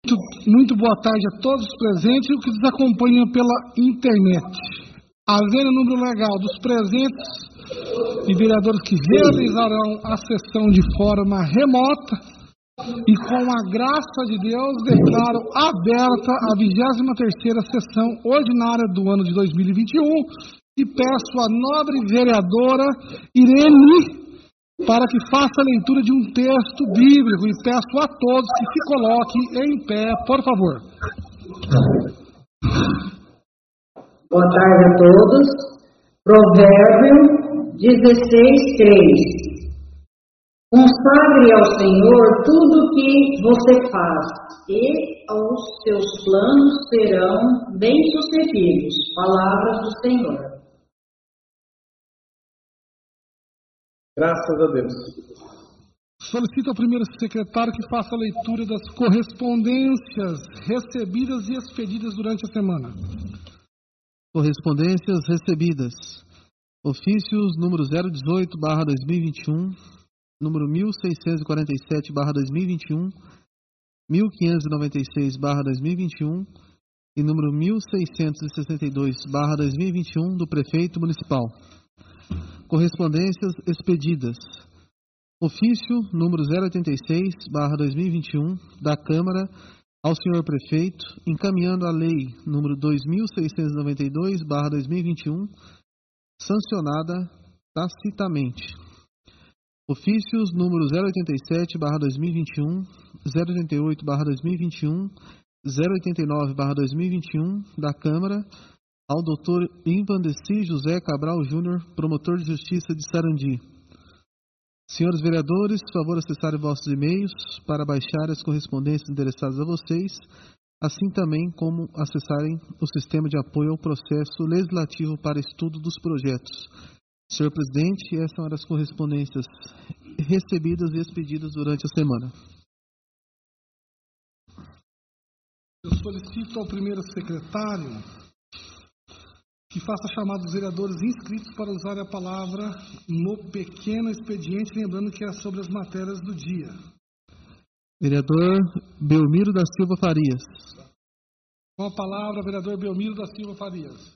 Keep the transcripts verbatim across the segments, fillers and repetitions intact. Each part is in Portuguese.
Muito, muito boa tarde a todos os presentes e os que nos acompanham pela internet. Havendo o número legal dos presentes e vereadores que realizarão a sessão de forma remota e com a graça de Deus declaro aberta a vigésima terceira sessão ordinária do ano de dois mil e vinte e um e peço à nobre vereadora Irene para que faça a leitura de um texto bíblico e peço a todos que se coloquem em pé, por favor. Boa tarde a todos. Provérbio dezesseis, três. Consagre ao Senhor tudo o que você faz, e os seus planos serão bem-sucedidos. Palavras do Senhor. Graças a Deus. Solicito ao primeiro secretário que faça a leitura das correspondências recebidas e expedidas durante a semana. Correspondências recebidas. Ofícios número zero dezoito barra dois mil e vinte e um, número mil seiscentos e quarenta e sete barra dois mil e vinte e um, mil quinhentos e noventa e seis barra dois mil e vinte e um e número mil seiscentos e sessenta e dois barra dois mil e vinte e um do Prefeito Municipal. Correspondências expedidas. Ofício número zero oitenta e seis barra dois mil e vinte e um da Câmara ao senhor Prefeito, encaminhando a Lei número dois mil seiscentos e noventa e dois barra dois mil e vinte e um, sancionada tacitamente. Ofícios número zero oitenta e sete barra dois mil e vinte e um, zero oitenta e oito barra dois mil e vinte e um, zero oitenta e nove barra dois mil e vinte e um da Câmara ao doutor Invandeci José Cabral Júnior, promotor de justiça de Sarandi. Senhores vereadores, por favor acessarem vossos e-mails para baixar as correspondências endereçadas a vocês, assim também como acessarem o sistema de apoio ao processo legislativo para estudo dos projetos. Senhor presidente, essas são as correspondências recebidas e expedidas durante a semana. Eu solicito ao primeiro secretário que faça a chamada dos vereadores inscritos para usar a palavra no pequeno expediente, lembrando que é sobre as matérias do dia. Vereador Belmiro da Silva Farias. Com a palavra, vereador Belmiro da Silva Farias.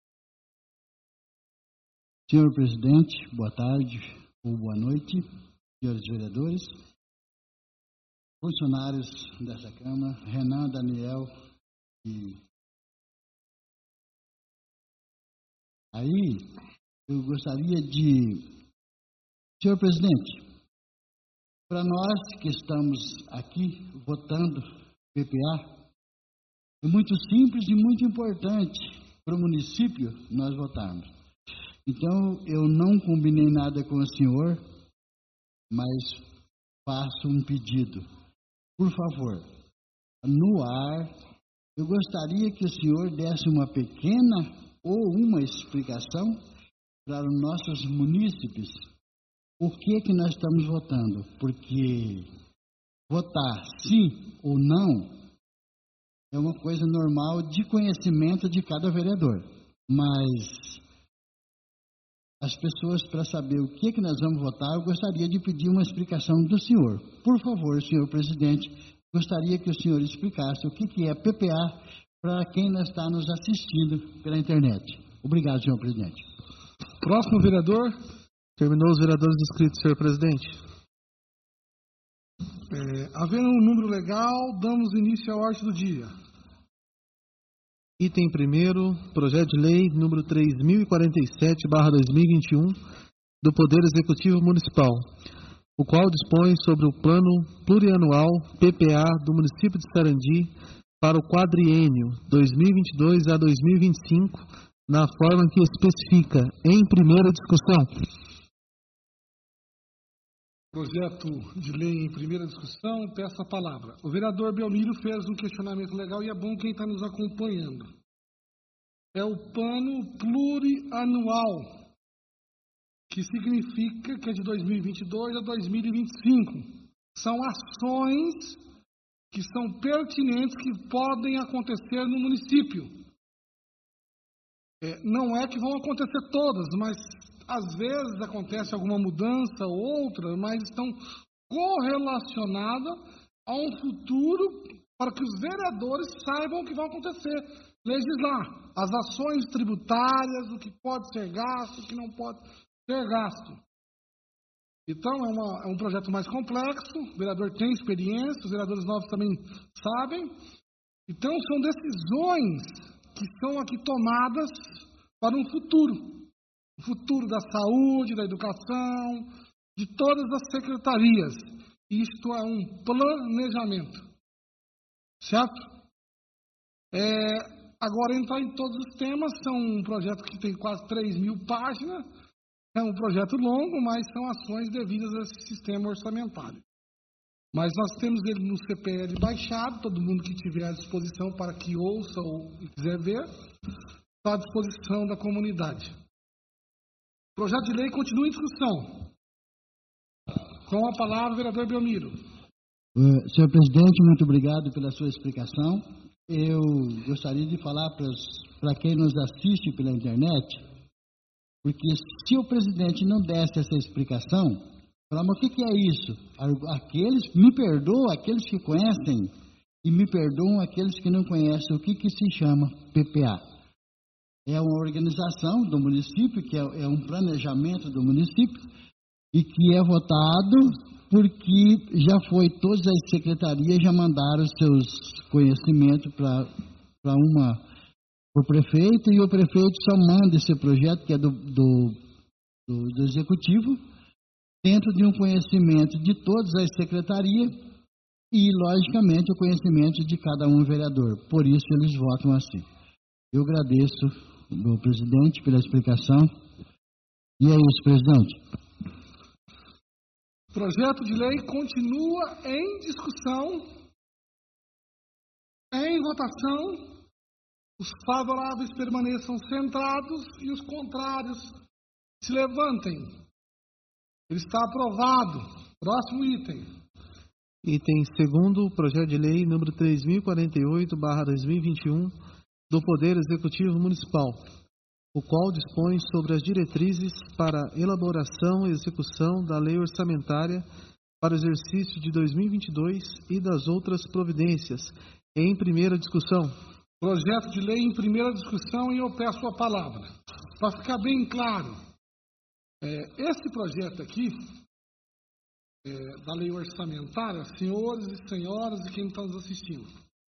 Senhor presidente, boa tarde ou boa noite, senhores vereadores, funcionários dessa Câmara, Renan, Daniel e... Aí, eu gostaria de... Senhor presidente, para nós que estamos aqui votando P P A, é muito simples e muito importante para o município nós votarmos. Então, eu não combinei nada com o senhor, mas faço um pedido. Por favor, no ar, eu gostaria que o senhor desse uma pequena ou uma explicação para os nossos munícipes por que que nós estamos votando. Porque votar sim ou não é uma coisa normal de conhecimento de cada vereador. Mas as pessoas, para saber o que que nós vamos votar, eu gostaria de pedir uma explicação do senhor. Por favor, senhor presidente, gostaria que o senhor explicasse o que que é P P A para quem está nos assistindo pela internet. Obrigado, senhor presidente. Próximo vereador. Terminou os vereadores inscritos, senhor presidente. É, havendo um número legal, damos início à ordem do dia. Item primeiro, projeto de lei número três mil e quarenta e sete barra dois mil e vinte e um do Poder Executivo Municipal, o qual dispõe sobre o plano plurianual P P A do município de Sarandi para o quadriênio dois mil e vinte e dois a dois mil e vinte e cinco, na forma que especifica em primeira discussão. Projeto de lei em primeira discussão, peço a palavra. O vereador Belmiro fez um questionamento legal e é bom quem está nos acompanhando. É o plano plurianual, que significa que é de dois mil e vinte e dois a dois mil e vinte e cinco. São ações que são pertinentes, que podem acontecer no município. É, não é que vão acontecer todas, mas às vezes acontece alguma mudança ou outra, mas estão correlacionadas a um futuro para que os vereadores saibam o que vai acontecer. Legislar as ações tributárias, o que pode ser gasto, o que não pode ser gasto. Então, é, uma, é um projeto mais complexo, o vereador tem experiência, os vereadores novos também sabem. Então, são decisões que são aqui tomadas para um futuro. O futuro da saúde, da educação, de todas as secretarias. Isto é um planejamento. Certo? É, agora, entrar em todos os temas, são um projeto que tem quase três mil páginas. É um projeto longo, mas são ações devidas a esse sistema orçamentário. Mas nós temos ele no C P L baixado, todo mundo que tiver à disposição para que ouça ou quiser ver, está à disposição da comunidade. O projeto de lei continua em discussão. Com a palavra, o vereador Belmiro. Uh, senhor presidente, muito obrigado pela sua explicação. Eu gostaria de falar para quem nos assiste pela internet, porque se o presidente não desse essa explicação, falar, mas o que, que é isso? Aqueles, me perdoam aqueles que conhecem e me perdoam aqueles que não conhecem o que, que se chama P P A. É uma organização do município, que é, é um planejamento do município, e que é votado porque já foi, todas as secretarias já mandaram seus conhecimentos para uma... o prefeito, e o prefeito só manda esse projeto, que é do, do, do, do executivo, dentro de um conhecimento de todas as secretarias e, logicamente, o conhecimento de cada um vereador. Por isso eles votam assim. Eu agradeço, meu presidente, pela explicação. E é isso, presidente. O projeto de lei continua em discussão, em votação. Os favoráveis permaneçam sentados e os contrários se levantem. Ele está aprovado. Próximo item. Item segundo, projeto de lei número três mil e quarenta e oito barra dois mil e vinte e um do Poder Executivo Municipal, o qual dispõe sobre as diretrizes para elaboração e execução da lei orçamentária para o exercício de dois mil e vinte e dois e das outras providências, em primeira discussão. Projeto de lei em primeira discussão, e eu peço a palavra. Para ficar bem claro, é, esse projeto aqui, é, da lei orçamentária, senhores e senhoras e quem está nos assistindo,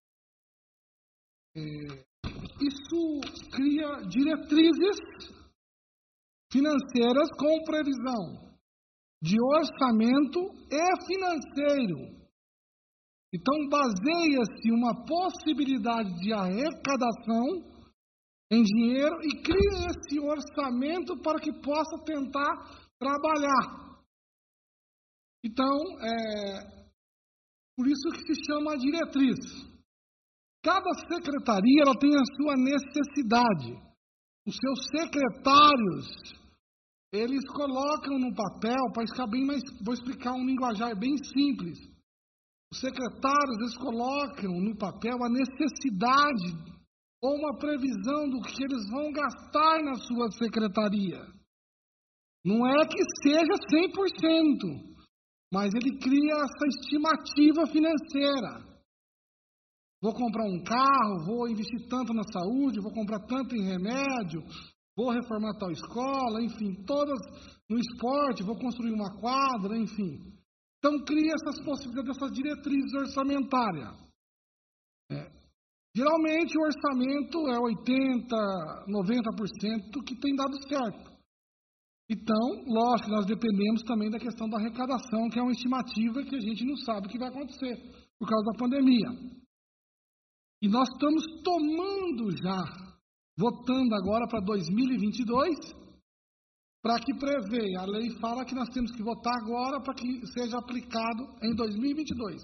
é, isso cria diretrizes financeiras com previsão de orçamento e financeiro. Então, baseia-se uma possibilidade de arrecadação em dinheiro e cria esse orçamento para que possa tentar trabalhar. Então, é por isso que se chama diretriz. Cada secretaria ela tem a sua necessidade. Os seus secretários, eles colocam no papel, para ficar bem mais, vou explicar um linguajar bem simples. Os secretários, eles colocam no papel a necessidade ou uma previsão do que eles vão gastar na sua secretaria. Não é que seja cem por cento, mas ele cria essa estimativa financeira. Vou comprar um carro, vou investir tanto na saúde, vou comprar tanto em remédio, vou reformar tal escola, enfim, todas no esporte, vou construir uma quadra, enfim. Então, cria essas possibilidades, essas diretrizes orçamentárias. É, geralmente, o orçamento é oitenta por cento, noventa por cento que tem dado certo. Então, lógico, nós dependemos também da questão da arrecadação, que é uma estimativa que a gente não sabe o que vai acontecer por causa da pandemia. E nós estamos tomando já, votando agora para dois mil e vinte e dois, para que prevê, a lei fala que nós temos que votar agora para que seja aplicado em dois mil e vinte e dois.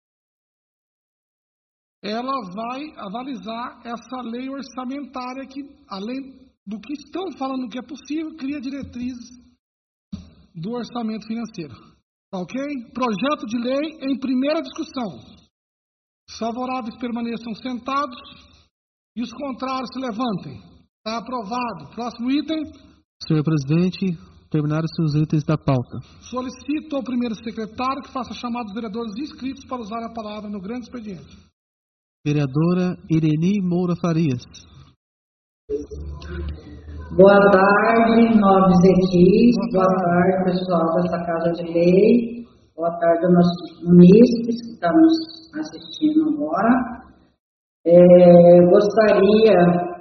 Ela vai avalizar essa lei orçamentária que, além do que estão falando que é possível, cria diretrizes do orçamento financeiro. Ok? Projeto de lei em primeira discussão. Os favoráveis permaneçam sentados e os contrários se levantem. Está aprovado. Próximo item. Senhor presidente, terminaram-se os itens da pauta. Solicito ao primeiro secretário que faça chamar os vereadores inscritos para usar a palavra no grande expediente. Vereadora Ireni Moura Farias. Boa tarde, nobres equipes. Boa tarde, pessoal dessa Casa de Lei. Boa tarde aos nossos munícipes que estão nos assistindo agora. É, gostaria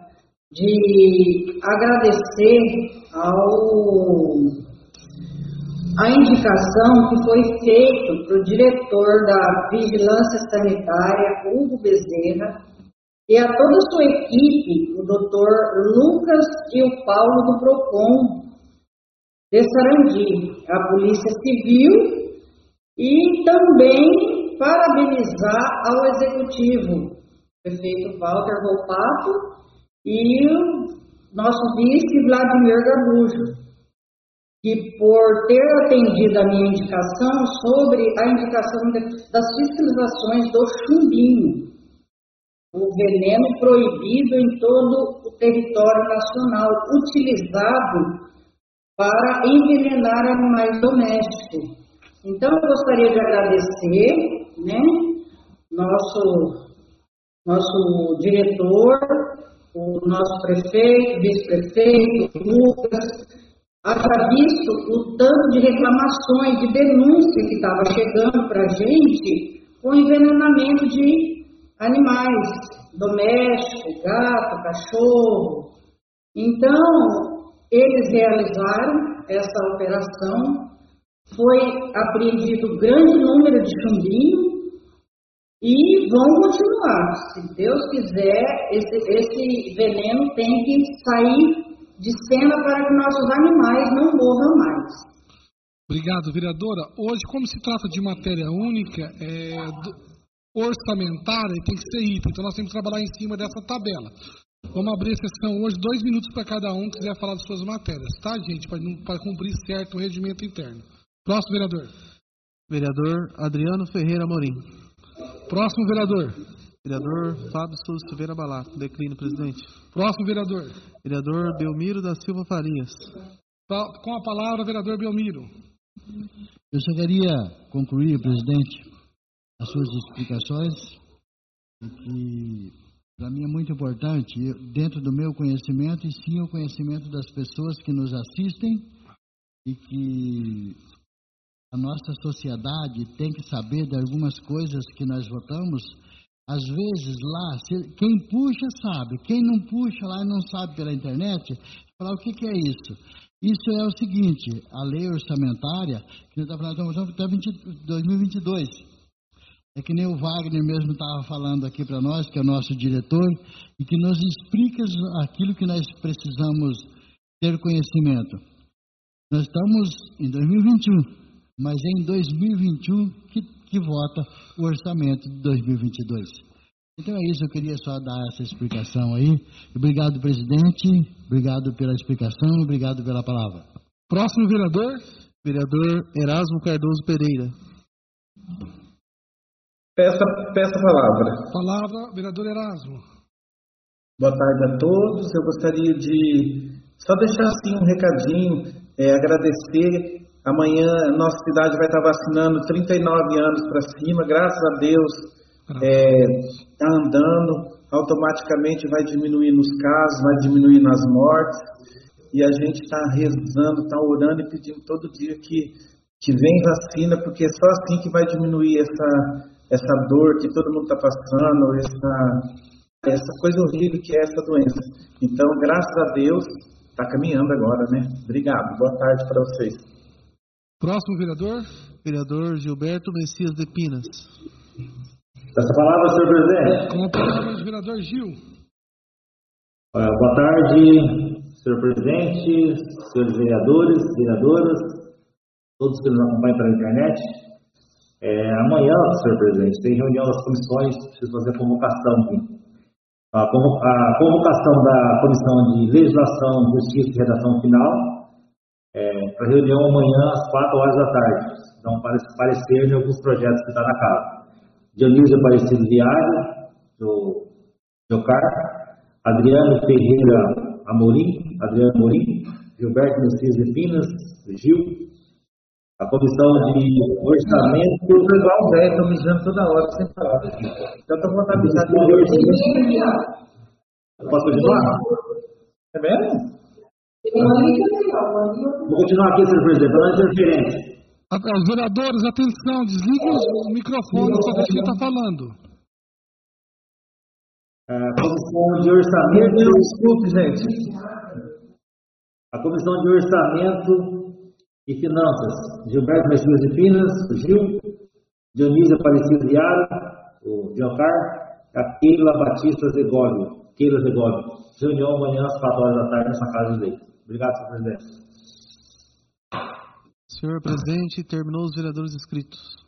de agradecer ao, a indicação que foi feita para o diretor da Vigilância Sanitária, Hugo Bezerra, e a toda a sua equipe, o doutor Lucas e o Paulo do PROCON de Sarandi, a Polícia Civil, e também parabenizar ao Executivo, o prefeito Walter Volpato e o nosso vice Vladimir Gabujo, que por ter atendido a minha indicação sobre a indicação de, das fiscalizações do chumbinho, o veneno proibido em todo o território nacional, utilizado para envenenar animais domésticos. Então, eu gostaria de agradecer, né, nosso, nosso diretor, o nosso prefeito, vice-prefeito, Lucas, haja visto o tanto de reclamações, de denúncia que estava chegando para a gente com envenenamento de animais domésticos, gato, cachorro. Então, eles realizaram essa operação, foi apreendido grande número de chumbinho e vão continuar. Se Deus quiser, esse, esse veneno tem que sair de cena para que nossos animais não morram mais. Obrigado, vereadora. Hoje, como se trata de matéria única, é, do, orçamentária, tem que ser item. Então, nós temos que trabalhar em cima dessa tabela. Vamos abrir a sessão hoje, dois minutos para cada um que quiser falar das suas matérias, tá, gente? Para cumprir certo o regimento interno. Próximo vereador. Vereador Adriano Ferreira Amorim. Próximo vereador. Vereador Fábio Souza Silveira Balato. Declino, presidente. Próximo vereador. Vereador Belmiro da Silva Farias. Com a palavra, vereador Belmiro. Eu só queria concluir, presidente, as suas explicações, que para mim é muito importante, eu, dentro do meu conhecimento, e sim o conhecimento das pessoas que nos assistem, e que a nossa sociedade tem que saber de algumas coisas que nós votamos. Às vezes lá, se, quem puxa sabe, quem não puxa lá e não sabe pela internet, falar o que, que é isso. Isso é o seguinte, a lei orçamentária, que nós estamos falando até dois mil e vinte e dois, é que nem o Wagner mesmo estava falando aqui para nós, que é o nosso diretor, e que nos explica aquilo que nós precisamos ter conhecimento. Nós estamos em dois mil e vinte e um, mas é em dois mil e vinte e um que, que vota o orçamento de dois mil e vinte e dois. Então é isso, eu queria só dar essa explicação aí. Obrigado, presidente, obrigado pela explicação, obrigado pela palavra. Próximo vereador. Vereador Erasmo Cardoso Pereira. Peça, peça a palavra. Palavra, vereador Erasmo. Boa tarde a todos. Eu gostaria de só deixar assim um recadinho, é, agradecer. Amanhã nossa cidade vai estar vacinando trinta e nove anos para cima, graças a Deus, está é, andando, automaticamente vai diminuindo os casos, vai diminuindo as mortes, e a gente está rezando, está orando e pedindo todo dia que, que vem vacina, porque é só assim que vai diminuir essa, essa dor que todo mundo está passando, essa, essa coisa horrível que é essa doença. Então, graças a Deus, está caminhando agora, né? Obrigado, boa tarde para vocês. Próximo vereador. Vereador Gilberto Messias de Pinas. Essa palavra, senhor presidente. Com a palavra do vereador Gil. Boa tarde, senhor presidente, senhores vereadores, vereadoras, todos que nos acompanham pela internet. É, amanhã, senhor presidente, tem reunião das comissões, preciso fazer a convocação aqui. A, a convocação da Comissão de Legislação, Justiça e Redação Final, é, para reunião amanhã às quatro horas da tarde. Então, para parecer de alguns projetos que estão na casa. Dionísio Aparecido Viário, do Jocar, Adriano Ferreira Amorim, Adriano Amorim, Gilberto Messias de Pinas, Gil, A comissão de orçamento. Eu sou igual o velho, estou mijando toda hora, sem parar. Já estou contabilizando. Posso continuar? É mesmo? Vou continuar aqui, senhor presidente, para não interferência. Os vereadores, atenção, desliguem o microfone, só deixa quem está falando. A comissão de orçamento. Desculpe, gente. A comissão de orçamento e finanças. Gilberto Messias de Pinas, o Gil. Dionísio Aparecido Yara, o Giancar. A Keila Batista Zególio. Keila Zególio. Reunião amanhã às quatro horas da tarde nessa casa de lei. Obrigado, senhor presidente. Senhor presidente, terminou os vereadores inscritos.